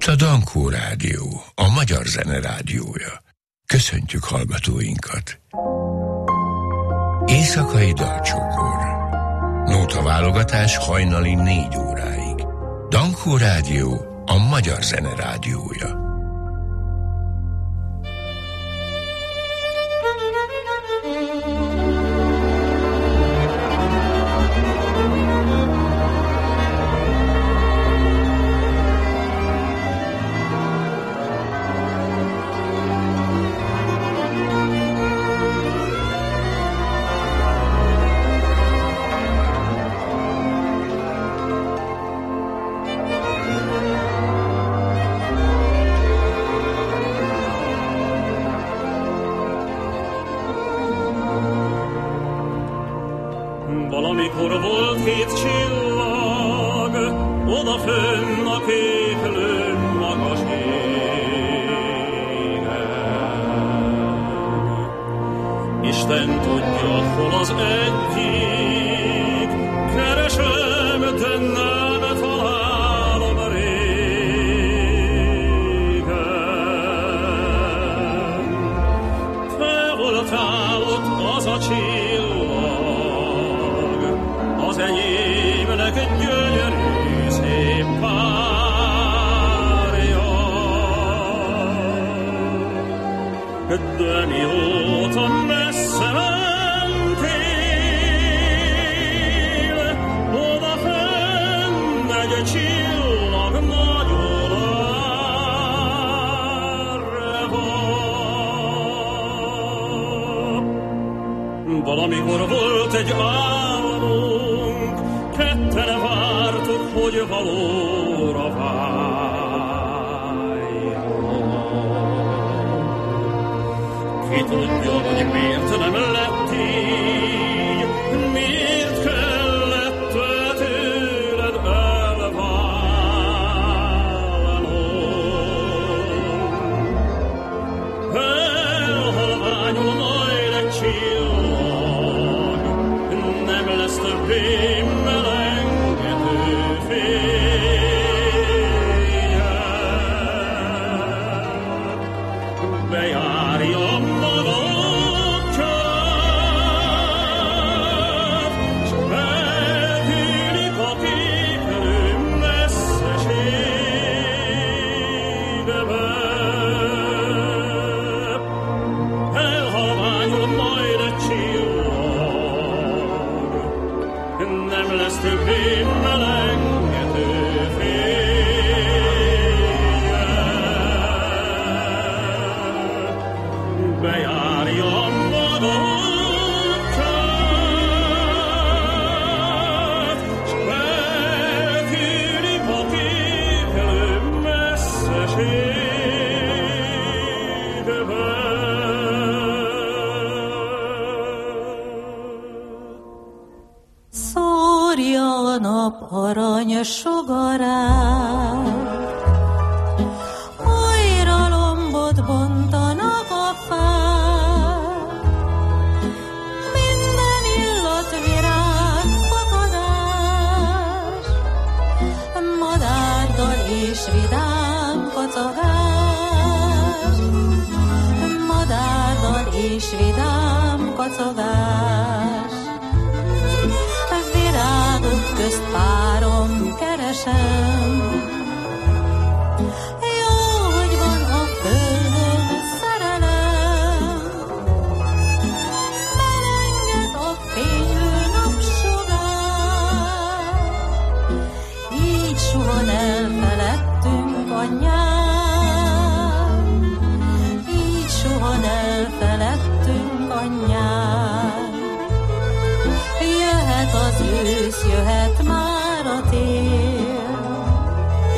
Itt a Dankó Rádió, a magyar zene rádiója. Köszöntjük hallgatóinkat! Éjszakai dalcsokor. Nótaválogatás hajnali 4 óráig. Dankó Rádió, a magyar zene rádiója. Valamikor volt 2 csillag, odafönn a kéklő magas égen. Isten tudja, hol az egyik, keresem, de nem találom régen. Te voltál ott az a csillag, az enyémnek egy gyönyörű szép párja. De mióta messze mentél, odafönn egy csillag nagyon árva. Valamikor volt egy álmunk, ketten vártuk, hogy valóra váljon. Ki tudja, hogy miért nem lett így, miért kellett tőled elválnom. Elhalványul majd egy csillag, nem lesz többé melengető fénye. Bejárja maga útját, s eltűnik a kékelő messzeségbe. Elhalványul majd egy csillag, nem lesz többé melengető fénye. Bejárja maga útját, s eltűnik a kékelő messzeségbe. Szórja a nap arany sugarát, újra lombot bontanak a fák, minden illatvirág fakadás, madárdal és vidám kacagás, madárdal és vidám kacagás. Virágok közt párom keresem, jó, hogy van a földön szerelem, melenged a fénylő napsugár, így suhan elfeledtünk a nyár, így suhan elfeledtünk a nyár. Jöhet az ősz, jöhet már a tél,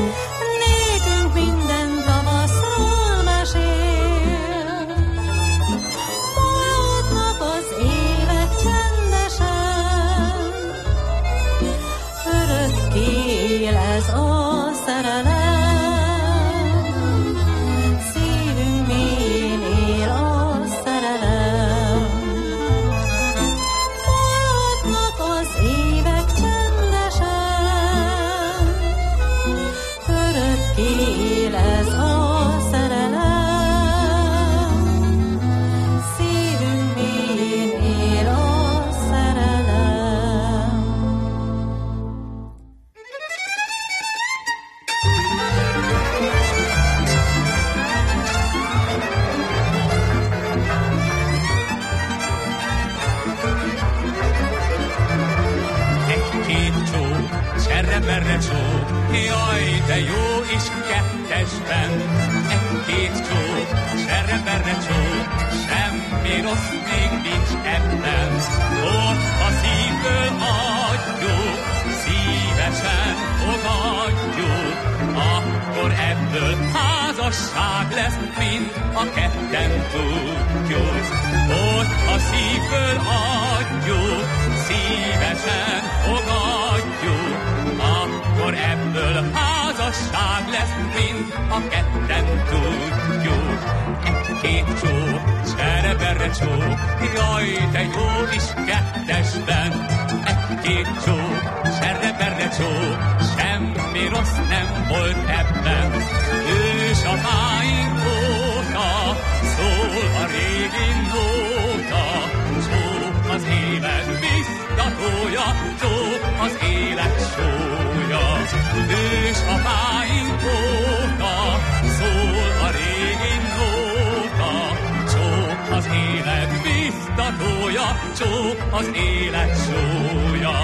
erre-merre csók, jaj, de jó is kettesben. Egy-két csók, erre-merre csók, semmi rossz még nincs ebben. Ott a szívből adjuk, szívesen fogadjuk, akkor ebből házasság lesz, mint a ketten tudjuk. Ott a szívből adjuk, szívesen fogadjuk, akkor ebből házasság lesz, mint a ketten tudjuk. Egy-két csók, csereberre csók, jaj, de jó is kettesben. Egy-két csók, csereberre csók, semmi rossz nem volt ebben. Ősapáink óta szól a régi nóta, csók az élet biztatója, csók az élet sója. Ősapáink óta szól a régi nóta, csók az élet biztatója, csók az élet sója.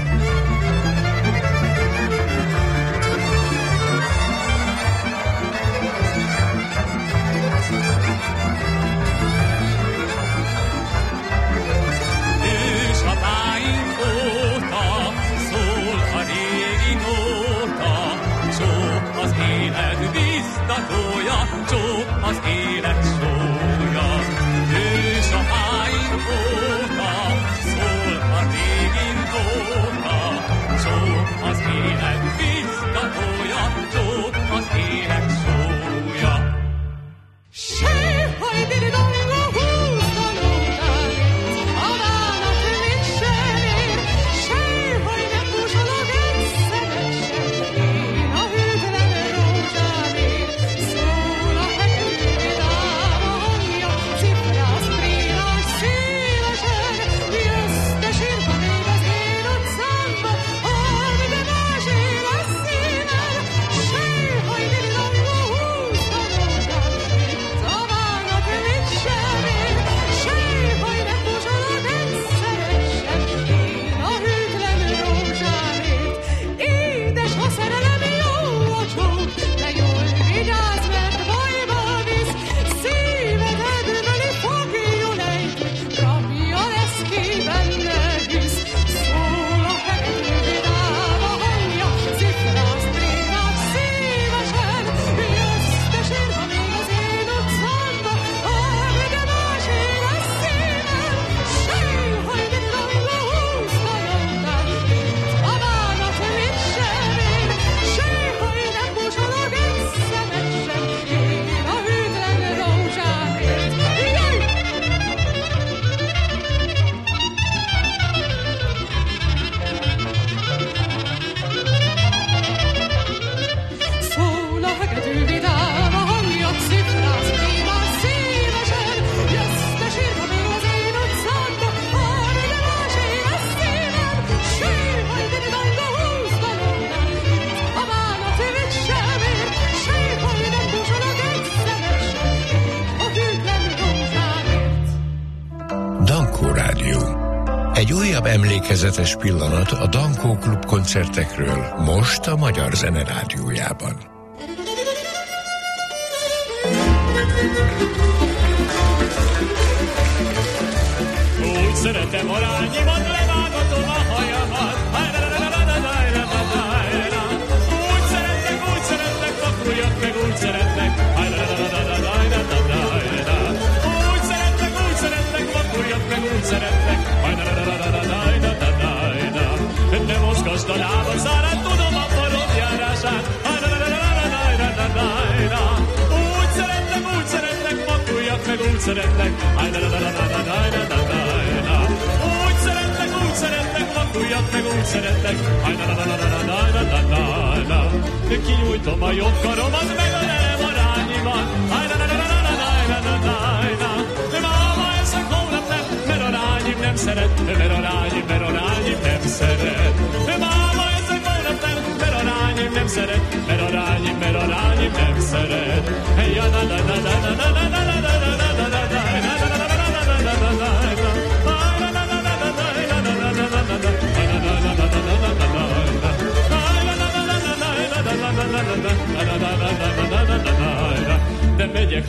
Ősapáink óta szól a régi nóta, csók az élet biztatója, csók az élet sója. Ősapáink óta szól a régi nóta, csók az élet biztatója, csók az élet sója. Sehol dididongo húzta nótát, a bánat mit sem ér, sehol nem búsolog egyszer sem, én a hűtlen rózsámért. Szól a hegedű vidám a hangja, cifrász, trénás, szélesen, jössz te sírva még az én utcámba, add de másé lesz szívem. Sehol dididongo húzta nótát, a bánat mit sem ér, sehol nem búsolog egyszer sem, én a hűtlen rózsámért. Édes a szerelem, jó a csók, de jól vigyázz, mert bajba visz, szíved edveli fogjon ejtő, rabja lesz ki benne hisz. Szól a hegedű vidám a hangja, cifrász, trénák, szívesen, jössz te sírva még az én utcámba, add de másé lesz szívem. Sehol dididongo húzta nótát, a bánat mit sem ér, sehol nem búsolog egy szemet sem, én a hűtlen rózsámért. Jaj! Szól a hegedű vidám a hangja, cifrász, trénás, szívesen, jössz te sírva még az én utcámba, add de másé lesz szívem. Sehol dididongo húzta nótát, a bánat mit sem ér, sehol nem búsolog egy szemet sem, én a hűtlen rózsámért. Dankó Rádió. Egy újabb emlékezetes pillanat a Dankó Klub koncertekről, most a Magyar Zene Rádiójában. Úgy szeretem arányimat, levágatom a hajamat. Úgy szeretnek, vakuljak meg, úgy szeretnek. Úgy szeretnek, vakuljak meg, úgy szeretnek. Ne mozgasd a lábad szárát, tudom a parod járását. Úgy szeretnek, vakuljak meg, úgy szeretnek. Úgy szeretnek, vakuljak meg, úgy szeretnek. Kinyújtom a jobb karom, az megölelem arányimat. Máma eszek holnap nem, mert arányim nem szeret. Mert arányim nem szeret. Máma eszek holnap nem, mert arányim nem szeret. Mert arányim nem szeret.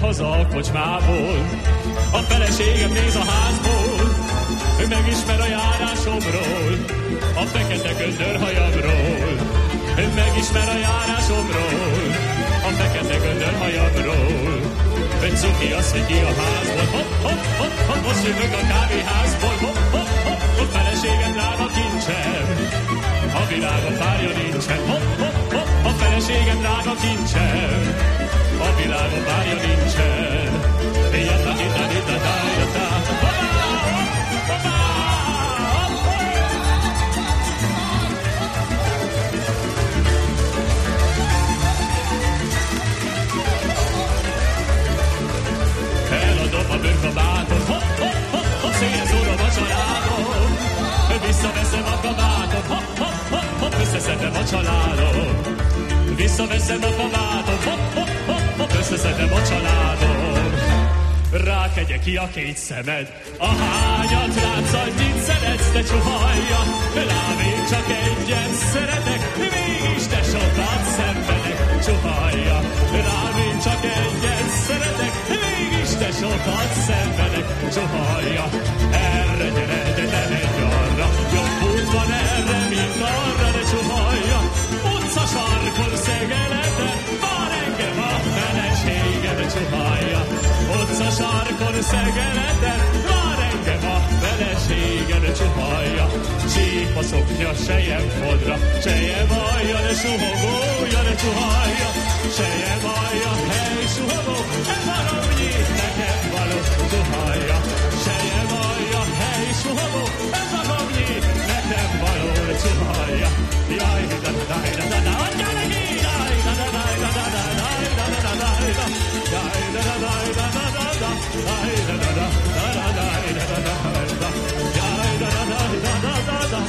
haza a kocsmából. A feleségem néz a házból, ő megismer a járásomról, a fekete göndörhajamról. Ő megismer a járásomról, a fekete göndörhajamról. Ön cuki az, hogy ki a házból, hopp, hopp, hopp, hopp, most jövök a kávéházból, hopp, hopp, hopp, a feleségem drága kincsem, a világon párja nincsen, hopp, hopp, hopp, a feleségem drága kincsem, a világon párja nincsen. Jata, jata, jata, jata, eladom a bőrkabátot, hopp, hopp, hopp, hopp, szépen szúrom a családom, visszaveszem a kabátot, hopp, hopp, hopp, hopp, összeszedem a családom, visszaveszem a kabátot, hopp, hopp, hopp, hopp, összeszedem a családom. Rákegye ki a két szemed, a hányat látsz, annyit szeretsz, de csuhalja, lám én csak egyet szeretek, mégis te sokat szenvedek, csuhalja, lám én csak egyet szeretek, mégis te sokat szenvedek, csuhalja, erre gyere, de ne menj arra, jobb út van erre, mint arra, de csuhalja, utca sarkon Szegeleten, vár engem a felesége, de csuhalja, utca sarkon Szegeleten, vár engem a felesége, de csuhalja, csíp a szoknya, sejem fodra, sejem alja, de suhogója, de csuhalja, sejem alja, hely suhogó, ez valamnyi nekem való, csuhalja, sejem alja, hely suhogó, ez valamnyi nekem való, de csuhalja, jaj, da da da da da da, adja neki, jaj, da da da da da da da da da da da, jaj, da da da da da da da, jaj, da da da da da da da da da, jaj, da da da da da da da.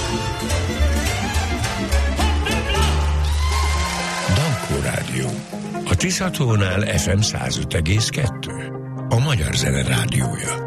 Dankó Rádió. A Tiszatónál FM 105,2. A Magyar Zene Rádiója.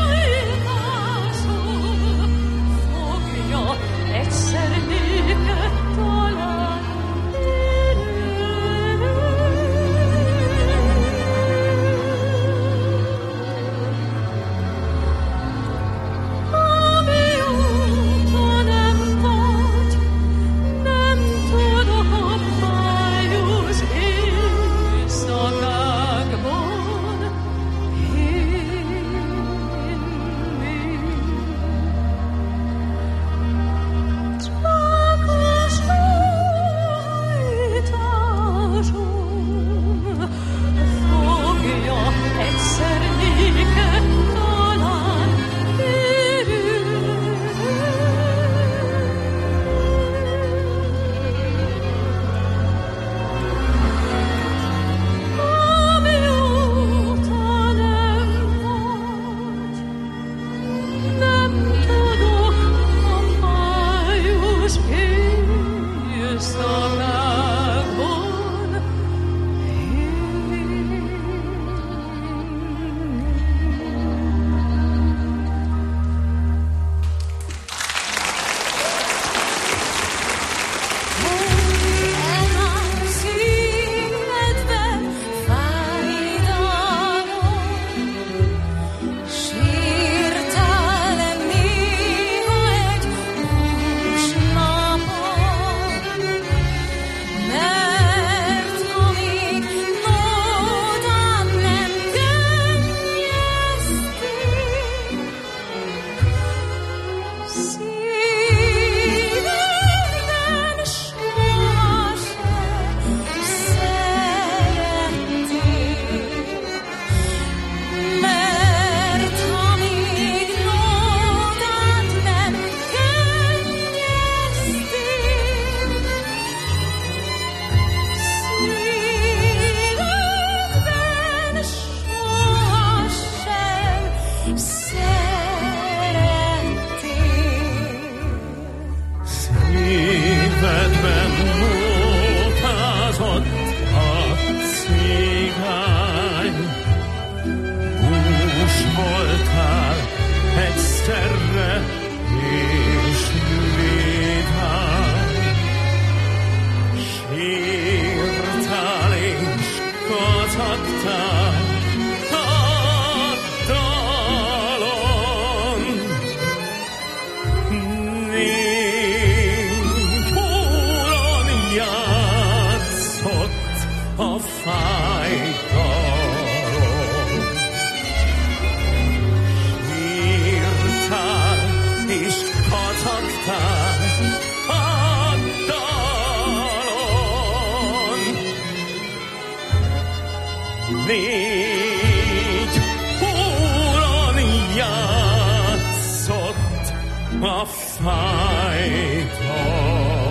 Egyszer néked 4 órán játszott a fájton.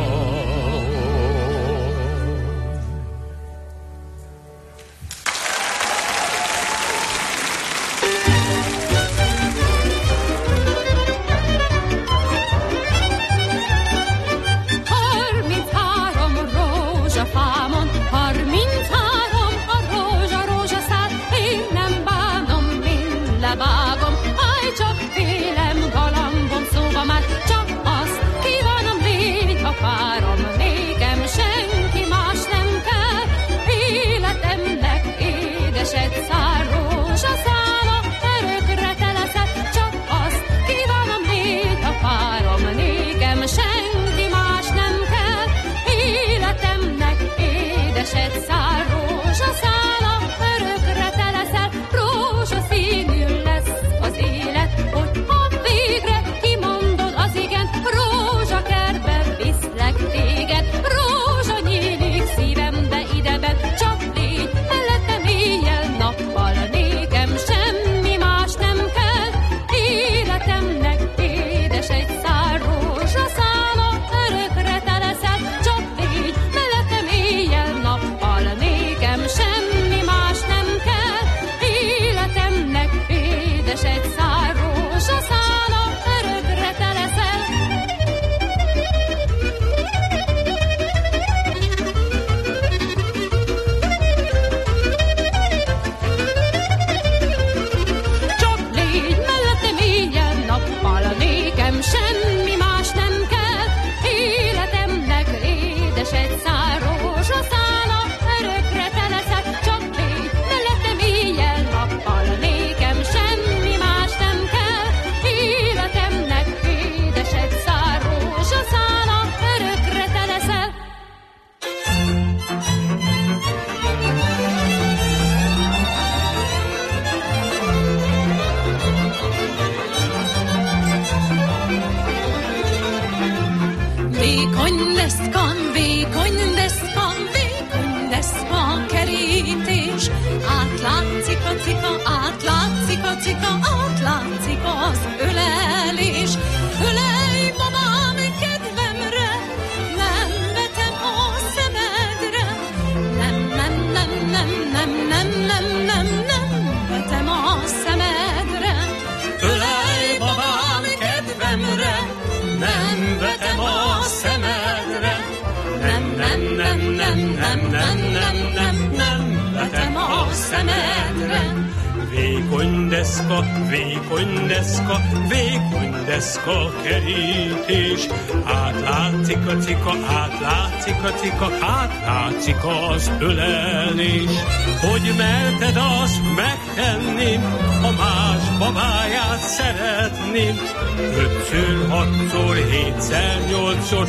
Vékony deszka kerítés, átlátszik a cika, átlátszik a cika, átlátszik az ölelés. Hogy merted azt megtenni, ha más babáját szeretni? 5-ször, 6-szor, 7-szer, 8-szor,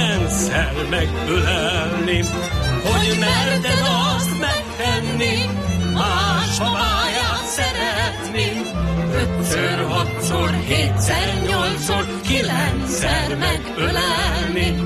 9-szer megölelni. Hogy merted azt megtenni, más babáját szeretni? 5-ször, 6-szor, 7-szer, 8-szor, 9-szer megölelni.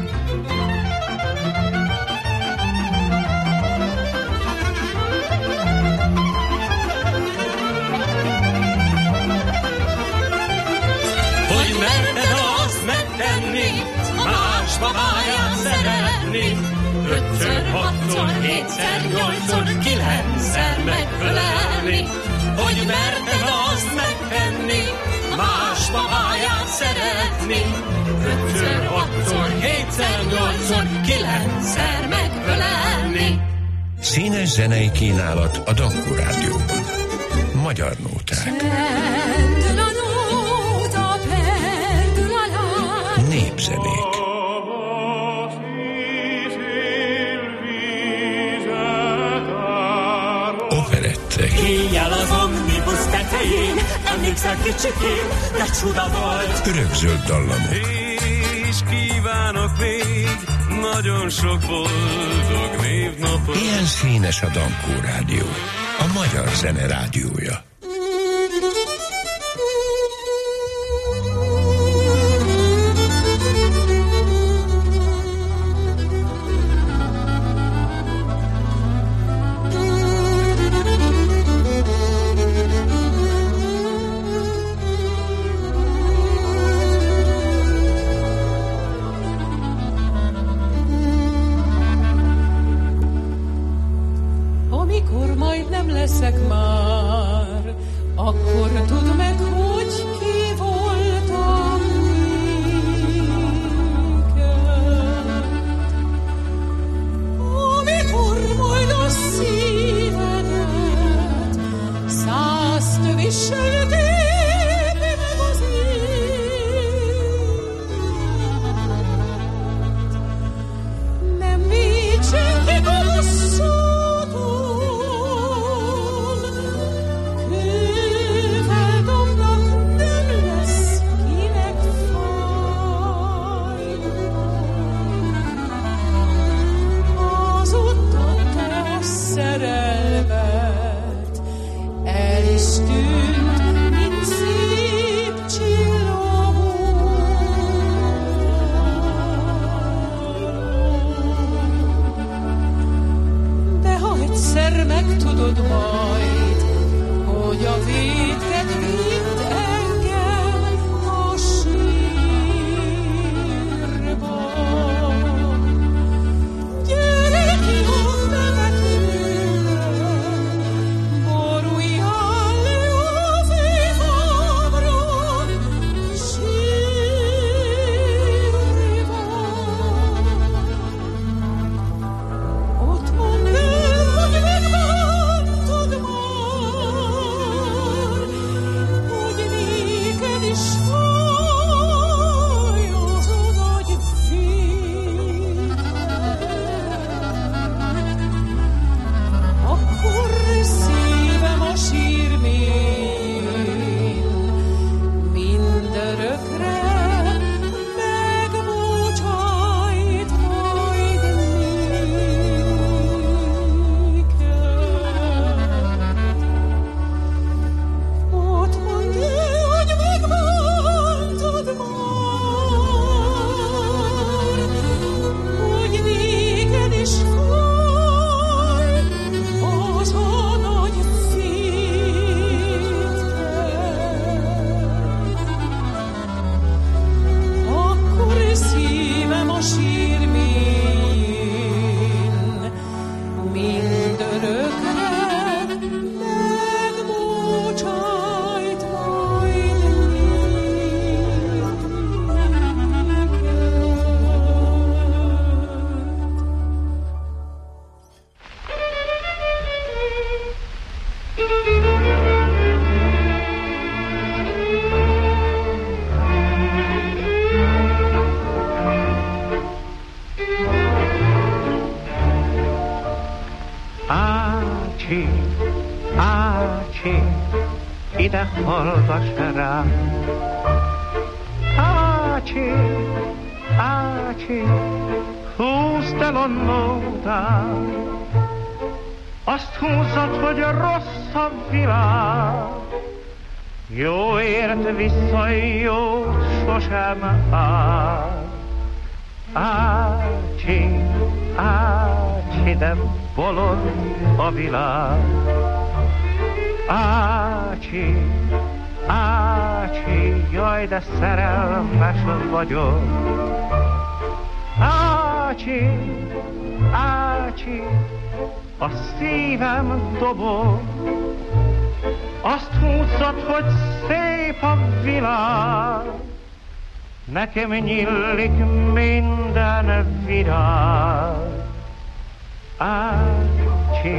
Hogy merted azt megtenni, más babáját szeretni? 5-ször, 6-szor, 7-szer, 8-szor, 9-szer megölelni. Hogy merted azt megtenni, más babáját szeretni? 5-ször, 6-szor, 7-szer, 8-szor, 9-szer megölelni. Színes zenei kínálat a Dankó Rádióban. Magyar nóták. Népzenék. Operettek. Éjjel az omnibus tetején, emlékszel kicsikén, de csuda volt. Örökzöld dallamok. És kívánok még nagyon sok boldog névnapot. Ilyen színes a Dankó Rádió, a magyar zene rádiója. leszek már, akkor tudd meg, hogy ki voltam néked. Amikor majd a szívedet 100 tövissel tépi meg az élet, nem véd senki gonoszul, szerelmet el is tűnt, mint szép csillagom. De ha egyszer megtudod majd, hogy a vétked vitt engem a sírba, gyere ki a nevetőre, boruljál le az évamra, sírva. Ott mondd el, hogy megmondtad már, hogy néked is fáj az a nagy vétel. Akkor szívem a sírmén mindörökre megbocsájt majd néked. Ott mondd el, hogy megmondtad már, hogy néked is fáj az a nagy vétel. Akkor szívem a sírmén mindörökre megbocsájt majd Ácsi, Ácsi, ide hallgass rá. Ácsi, Ácsi, húzd el a nótát. Azt húzzad, hogy a rossz a világ. Jóért vissza, jót sosem áll. Ácsi, Ácsi, de bolond a világ. Ácsi, Ácsi, jaj, de szerelmes vagyok. Ácsi, Ácsi, a szívem dobog. Azt húzzad, hogy szép a világ. Nekem nyillik minden virág. Ácsi,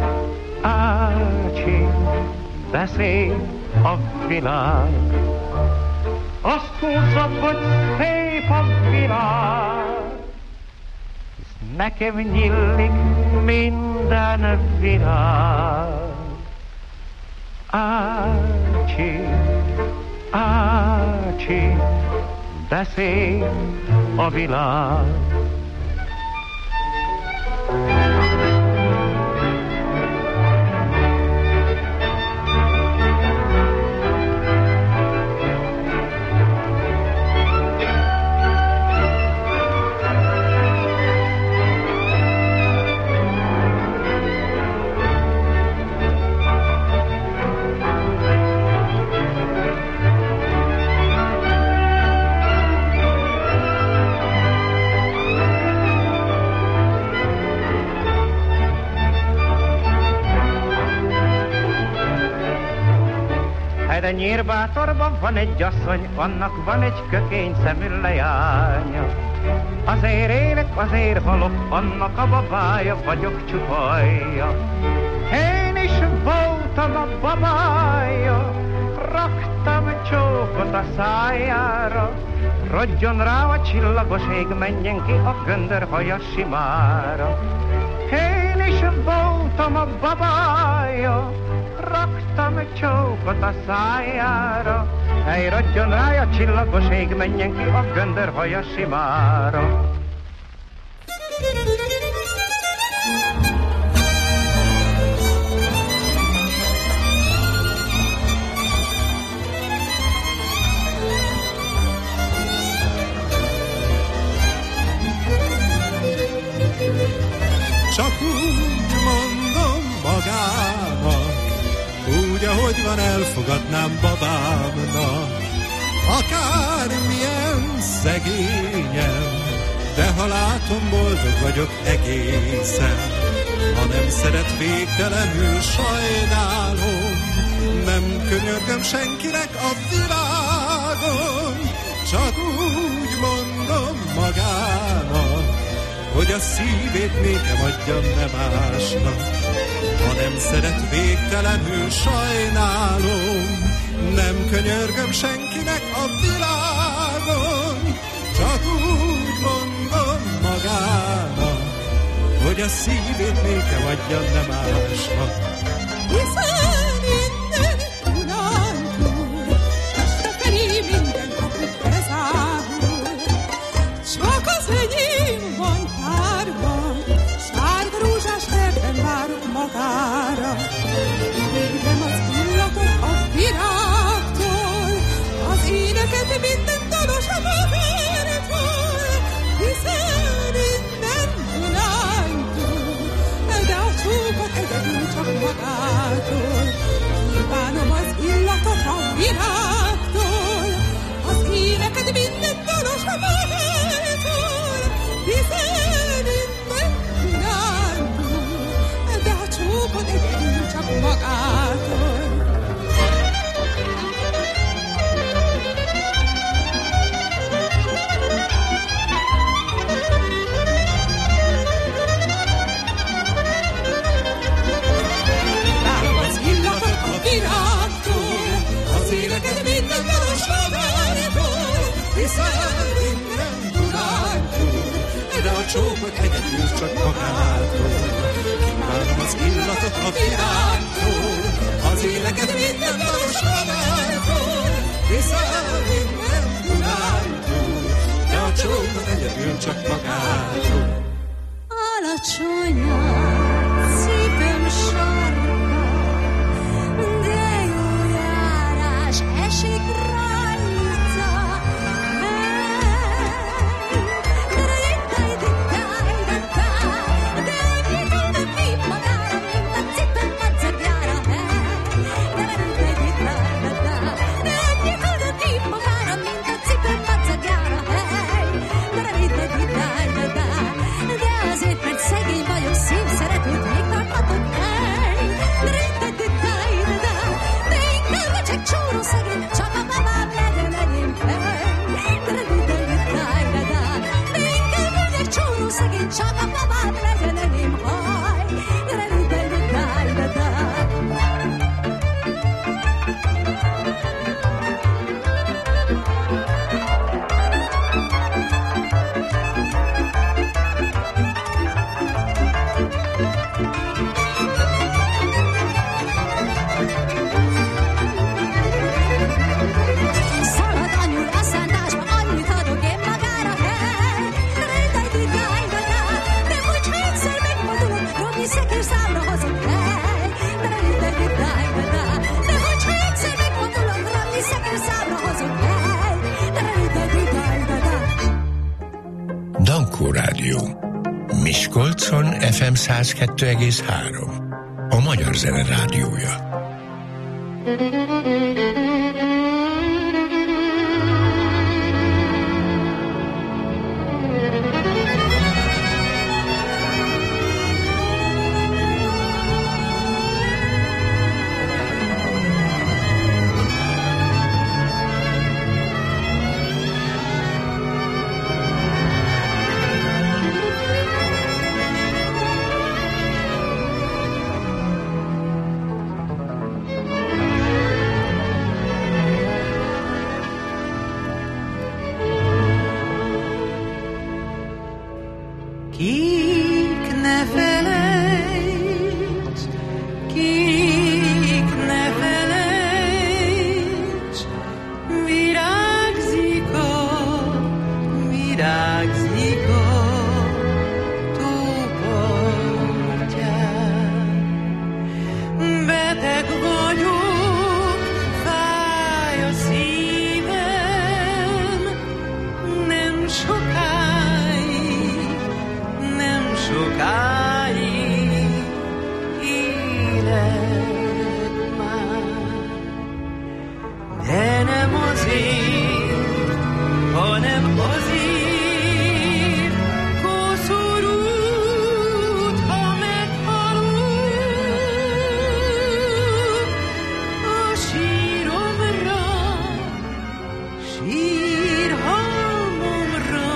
Ácsi, de szép a világ. Azt húzzad, hogy szép a világ. Nekem nyillik minden virág. Ácsi, Ácsi, de szép a világ. De Nyírbátorban van egy asszony, annak van egy kökény szemű leánya. Azért élek, azért halok, annak a babája vagyok csupajja. Én is voltam a babája, raktam csókot a szájára. Rodjon rá a csillagos ég, menjen ki a göndör haja simára. Én is voltam a babája, raktam csókot a szájára. Hely, rodjon rá a csillagos ég, menjen ki a göndör haja simára. Csak úgy mondom magának, úgy, ahogy van, elfogadnám babámnak. Akármilyen szegényem, de ha látom, boldog vagyok egészen. Ha nem szeret, végtelenül sajnálom, nem könyörgöm senkinek a világon. Csak úgy mondom magának, hogy a szívét nékem adjam, ne másnak. Ha nem szeret, végtelenül sajnálom, nem könyörgöm senkinek a világon. Csak úgy mondom magának, hogy a szívét nékem adjam, ne másnak. Hiszen innen Dunántúl, Pestefelé minden kapuk bezárul. Csak az enyém van tárban, sárga rózsás terben várok magára. Végem az illatot a virágtól, az éneket minden dalos a magától. Hiszen innen Dunántúl, de a csókot egyedül csak magától. Kívánom az illatot a virágtól, az éneket minden dalos a magától. Hiszen innen Dunántúl, de a csókot egyedül csak magától. Várom az illatot a virágtól, az éneket minden dalos a magától. Hiszen innen Dunántúl, de a csókot egyedül csak magától. Kívánom az illatot a virágtól, az éleket minden dalos magától. Hiszen innen Dunántúl, de a csókot egyedül csak magától. Alacsonyan cipőm sarka, de jó járás esik rajta. De annyit oda vív magára, mint a cipőm madzagjára. De annyit oda vív magára, mint a cipőm madzagjára. De azért, mert szegény vagyok, szép szeretőt még tarthatok el. De inkább a csak csóró szegény, csak a babám legyen enyém fel. De inkább vagyok csóró szegény, csak a babám legyen enyém haj. Szalad anyul a szántásba, annyit adok én magára, hely. De hogyha egyszer megfordulok, Robi szekérszámra hozok, hely. De hogyha egyszer megfordulok, Robi szekérszámra hozok, hely. Dankó Rádió. Miskolcon FM 102,3. A Magyar Zene Rádiója. ne felejts, kik ne felejts, virágzik a tópartján. Beteg vagyok, fáj a szívem, nem sokáig élek már. De nem azért, hanem azért, koszorút, ha meghalok, a síromra, sírhalmomra,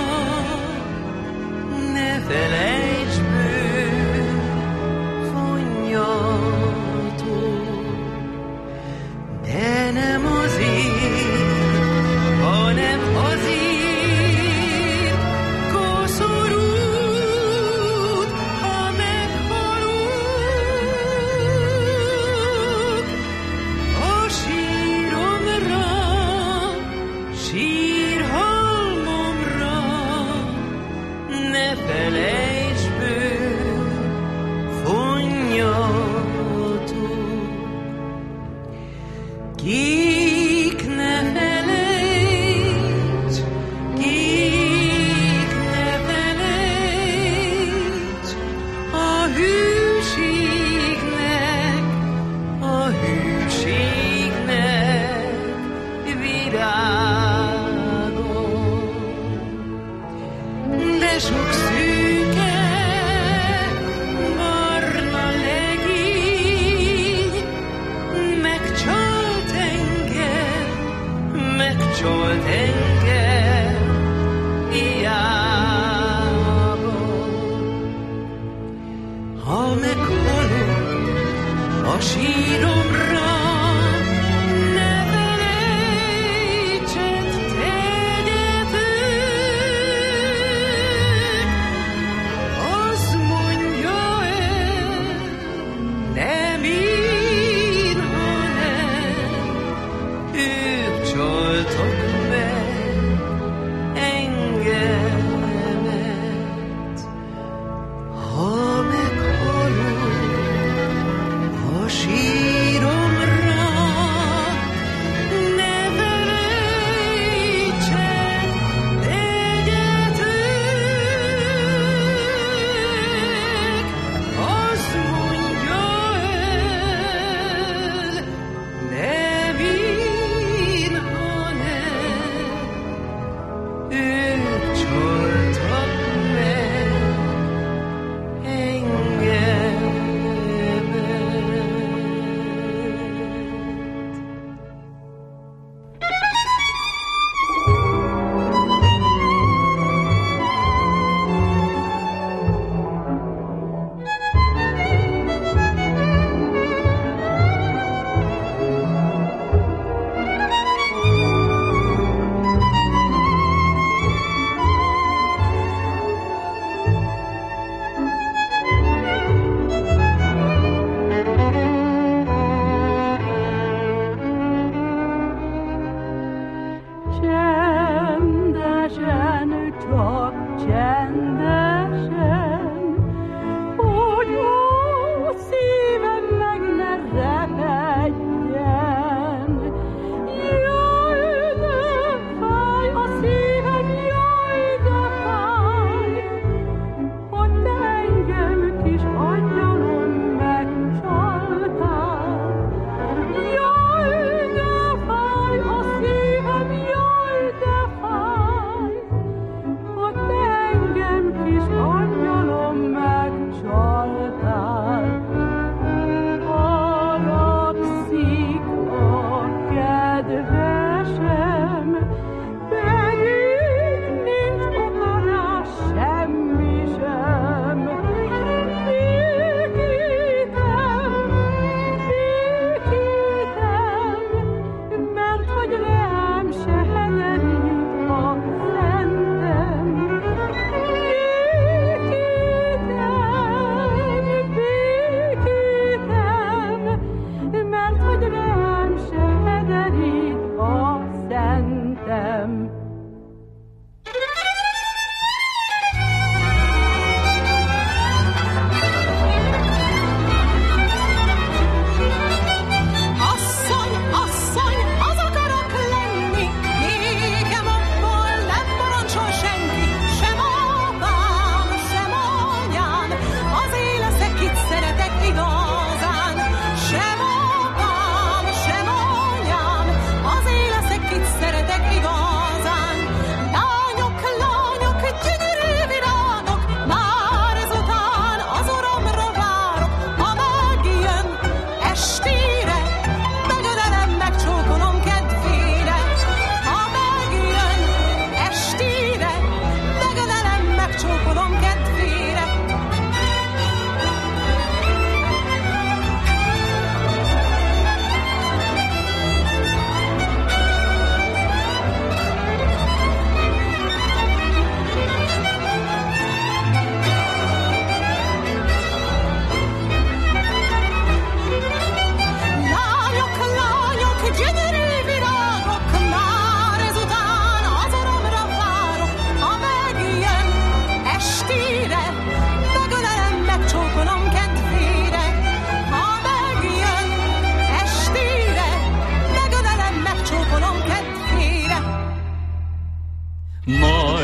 ne felejts bőr, fonjatok. De nem azért, hanem azért, koszorút, ha meghalok, a síromra, sírhalmomra, ne felejts bőr, fonjatok. Kik ne felejts, kik ne felejts, a hűségnek virágom. De sok szűke, barna legény megcsalt engem, hiába. Ha meghalok a síromra, ne felejtsed tegyetek, az mondja el, nem én, hanem ők csaltak meg engemet. Ha meghalok a síromra,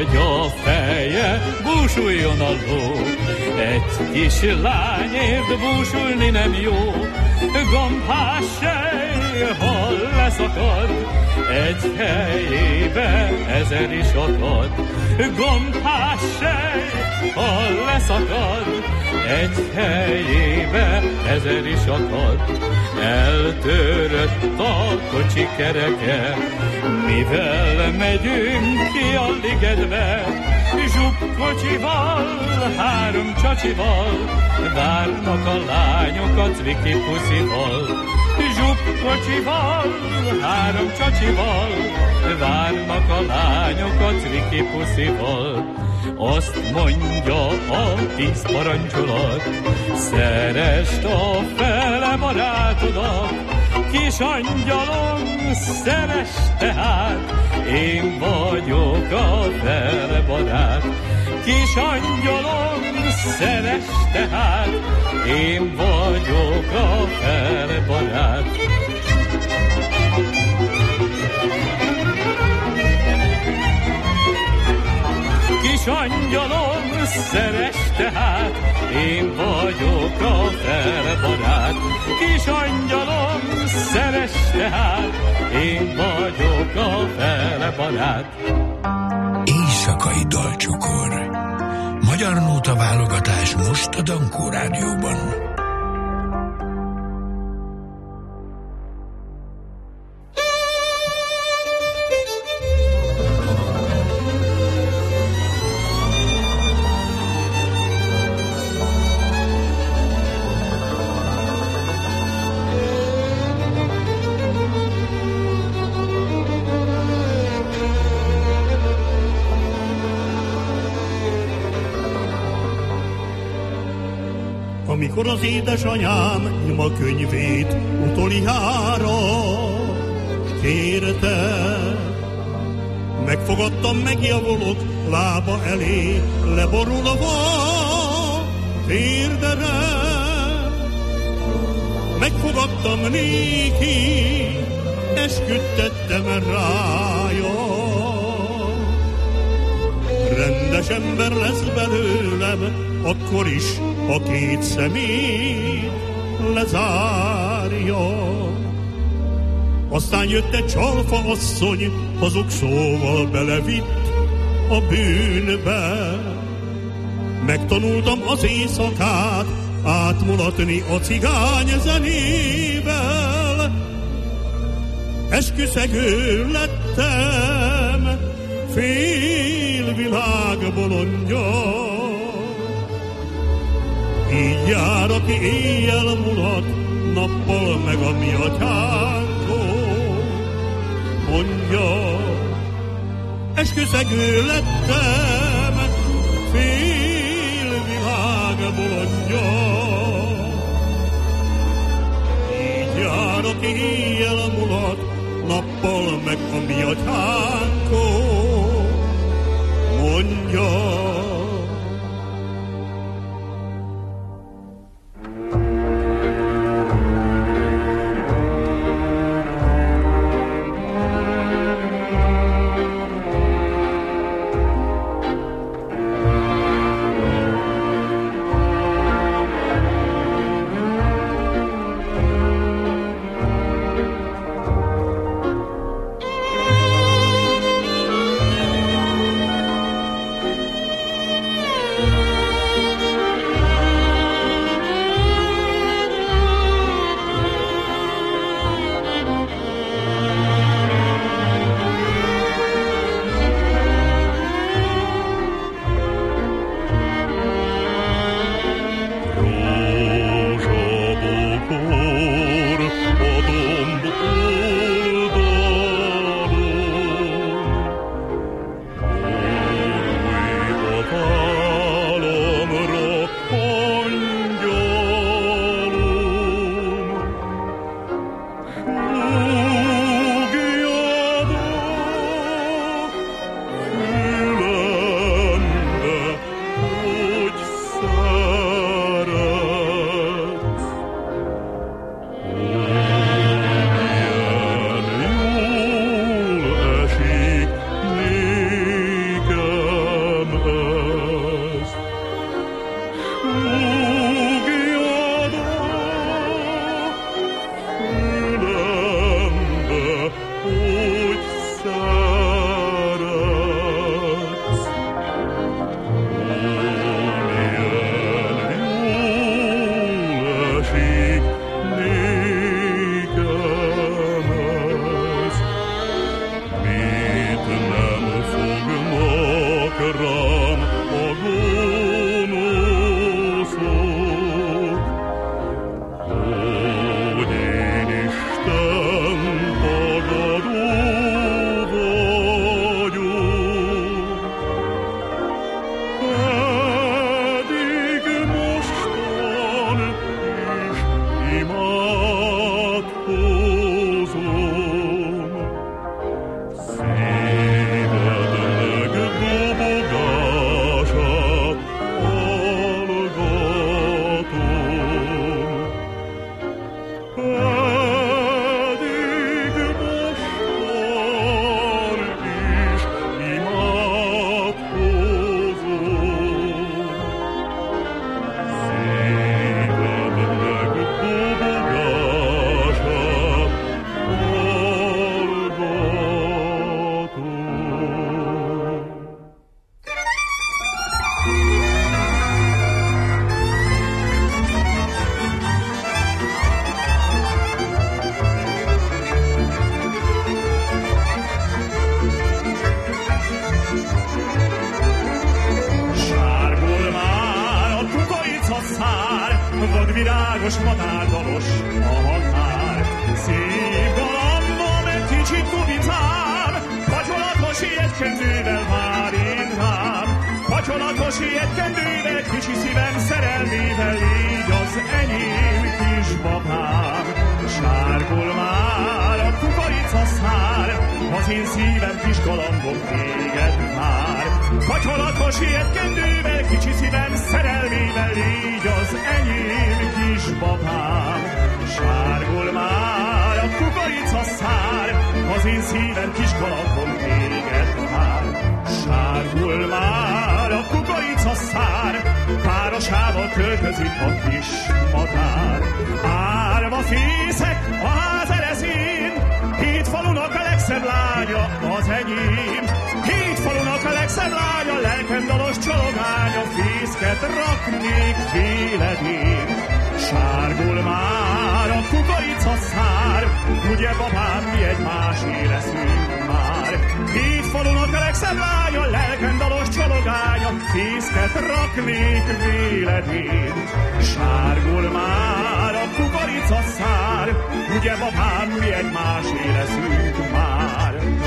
nagy a feje, búsuljon a ló. Egy kis lányért búsulni nem jó, gombhás sej, ha leszakad, egy helyébe 1000 is akad. Gombhás sej, ha leszakad, egy helyébe 1000 is akad. Eltörött a kocsi kereke, mivel megyünk ki a ligetbe, zsubkocsival, 3 csacsival, várnak a lányok a cviki puszival. Zsubkocsival, 3 csacsival, várnak a lányok a cviki puszival. Azt mondja a 10 parancsolat, szeresd a fele barátodat, kis angyalom, szeresd tehát, én vagyok a fele barát. Kis angyalom, szeresd tehát, én vagyok a fele barát. Kis angyalom, szeresd tehát, én vagyok a fele barát. Kis angyalom, szeresd tehát, én vagyok a fele barát. Éjszakai dalcsokor. Magyar nóta válogatás most a Dankó Rádióban. Amikor az édesanyám ima könyvét utolijára kérte, megfogadtam, megjavulok, lába elé leborulva térdere. Megfogadtam néki, esküdtettem rája, rendes ember lesz belőlem, akkor is a 2 szemét lezárja. Aztán jött egy csalfa asszony, hazug szóval belevitt a bűnbe. Megtanultam az éjszakát átmulatni a cigány zenével. Esküszegő lettem, félvilág bolondja. Így jár, aki éjjel mulat, nappal meg a mi atyánkon mondja. Esküszegő lettem, félvilág bolondja. Így jár, aki éjjel mulat, nappal meg a mi atyánkon mondja. Vadvirágos madárdalos a határ. Szép galambom, kicsit kubicám, pacsolatos jegykendővel vár én rám. Pacsolatos jegykendővel, kicsi szívem szerelmével, így az enyém kis babám. Sárgul már a kukoricaszár, az én szívem kis galambom téged vár. Pacsolatos jegykendővel, kicsi szívem szerelmével, így az enyém kis babám. Sárgul már a kukoricaszár, az én szívem kis galambom téged vár. Sárgul már a kukoricaszár, párosával költözik a kis madár. Árva fészek a ház ereszén, 7 falunak a legszebb lánya az enyém. 7 falunak a legszebb lánya, lelkem dalos csalogánya, fészket raknék véledén. Sárgul már a kukoricaszár, ugye babám, mi egymásé leszünk már. 7 falunak a legszebb lánya, lelkem dalos csalogánya, fészket raknék véledén. Sárgul már a kukoricaszár, ugye babám, mi egymásé leszünk már.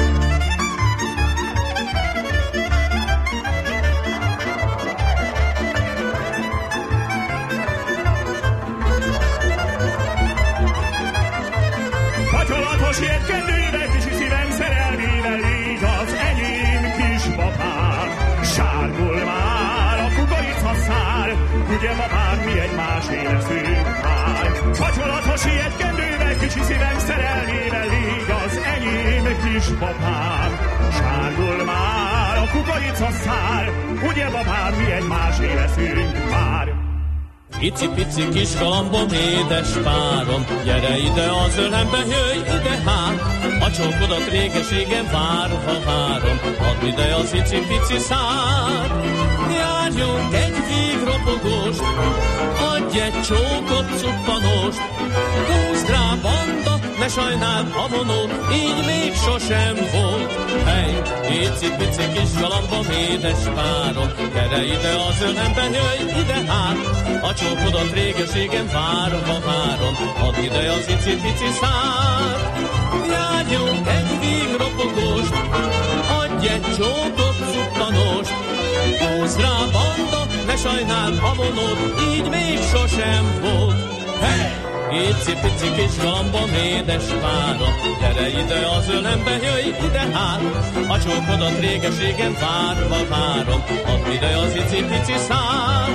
Pacsolatos jegykendővel, kicsi szívem szerelmével, így az enyém kis babám. Sárgul már a kukoricaszár, ugye babám, mi egymásé leszünk már. Pacsolatos jegykendővel, kicsi szívem szerelmével, így az enyém kis babám. Sárgul már a kukoricaszár, ugye babám, mi egymásé leszünk már. Icipici kis galambom, édes párom, gyere ide az ölembe, jöjj ide hát. A csókodat réges-régen várva várom, add ide az icipici szár. Járjunk egy vígropogóst, adj egy csókot cuppanóst. Húzd rá banda, ne sajnáld a vonót, így még sosem volt. Hey, icipici kis galambom, édes párom, gyere ide az ölembe, jöjj ide hát. A csókodat réges-régen várva várom, add ide az icipici szár. Járjunk egy vígropogóst, adj egy csókot cuppanóst. Húzd rá banda, ne sajnáld a vonót, így még sosem volt. Hey! Icipici kis galambom, édes párom, gyere ide az ölembe, jöjj ide hát. A csókodat réges-régen várva várom, add ide az icipici szár.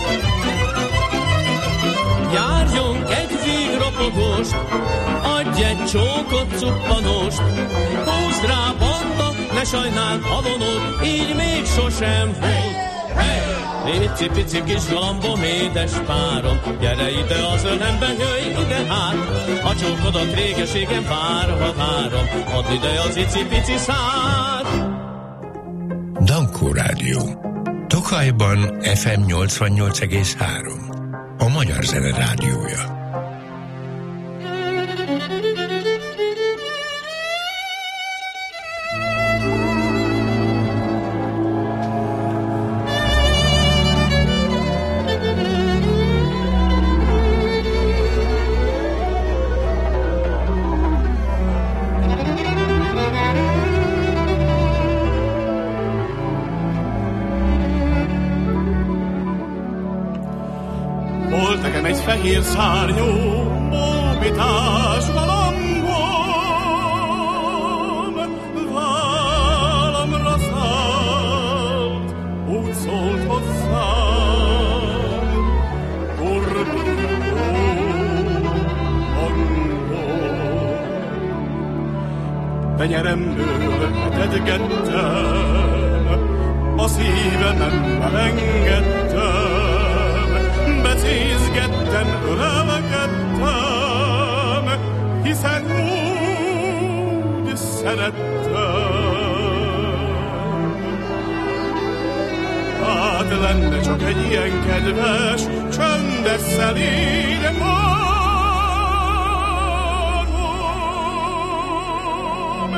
Járjunk egy vígropogóst, adj egy egy csókot cuppanost. Húzd rá, banda, ne sajnáld a vonót, így még sosem volt. Pici-pici kis galambom, édes párom, gyere ide az ölembe, jöjj ide hát. A csókodat régeségen várva várom, add ide az icipici szát. Dankó Rádió. Tokajban FM 88,3. A Magyar Zene Rádiója. Fehér szárnyú, móbitás galambom, vállamra szállt, úgy szólt hozzám, korduló hangom. Tenyeremből edgettem, a szívemen belengedtem, becézgettem, ölelgettem, hiszen úgy szerettem. Hát lenne csak egy ilyen kedves, csöndes, szelíd párom,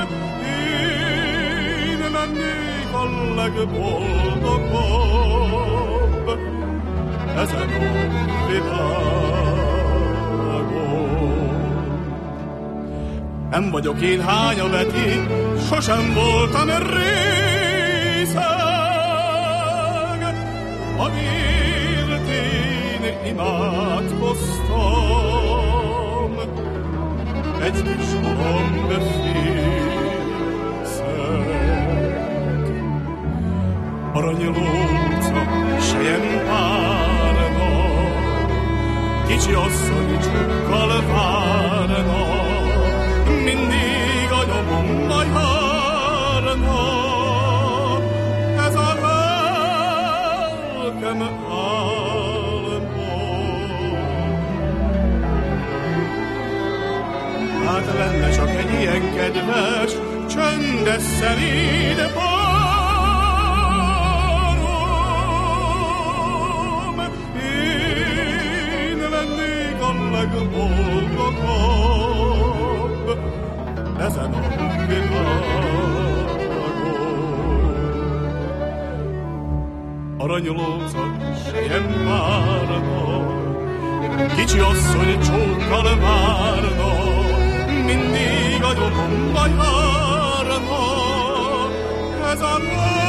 én lennék a legboldogabb ezen a világon. Nem vagyok én hányaveti, sosem voltam részeg, amiért én imádkoztam, egy kis hangfészek. Aranyolóca, selyempárna, kicsi asszony csukkal várna, mindig a nyomomba járna, ez a lelkem álma. Hát lenne csak egy ilyen kedves, csöndes, szelíd legboldogabb ezen a világon. Aranylóca, selyempárna, kicsi asszony csókkal várna, mindig a nyomomba járna, ez a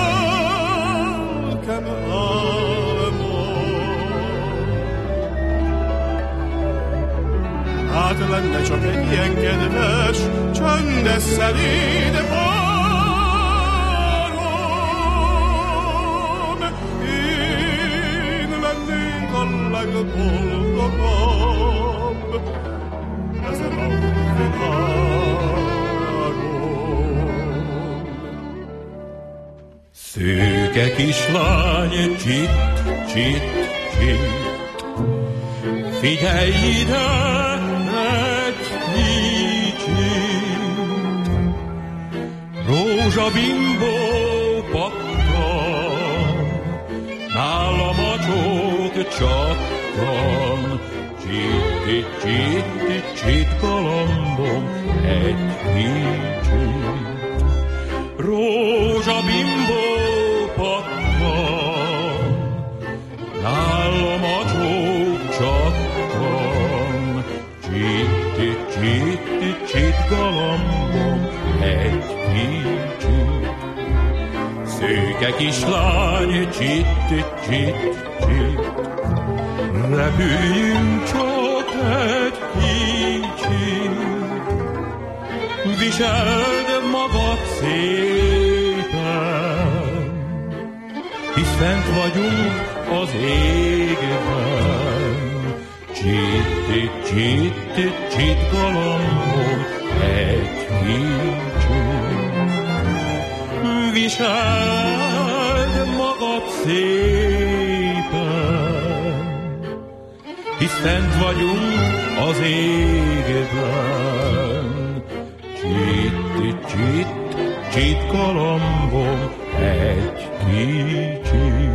lelkem álma. Hát lenne csak egy ilyen kedves, csöndes, szelíd párom, én lennék a legboldogabb ezen a világon. Szőke kislány, csit, csit, csit, figyelj ide! Rózsabimbó pattan, nálam a csók csattan, csit, csit, csit galambom, egy kicsit. Rózsabimbó pattan, nálam a csók csattan, csit, csit, csit galambom, egy kicsit. Szőke kislány, csit, csit, csit, repüljünk csak egy kicsit. Viseld magad szépen, hisz fent vagyunk az égben. Csit, csit, csit galambom, Viseld magad szépen, hisz fent vagyunk az égben. Csit, csit, csit galambom egy kicsit.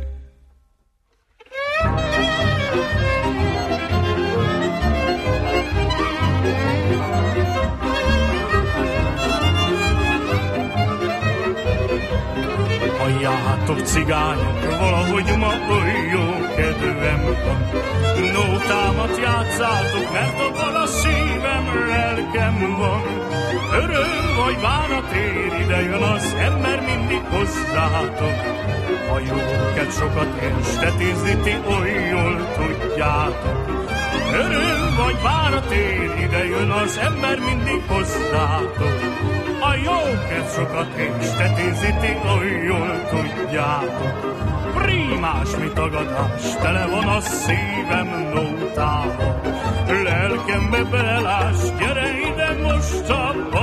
Halljátok, cigányok, valahogy ma oly jó kedvem van. Nótámat játszátok, mert abban a szívem, lelkem van. Öröm vagy bánat ér, ide jön az ember mindig hozzátok. A jóket sokat estetézni, ti oly jól tudjátok. Öröm vagy bánat ér, ide jön az ember mindig hozzátok. A jóket sokat estetézni, ti oly jól tudjátok. Prímás, mi tagadás, tele van a szívem nótával. Lelkembe belelás, gyere ide most a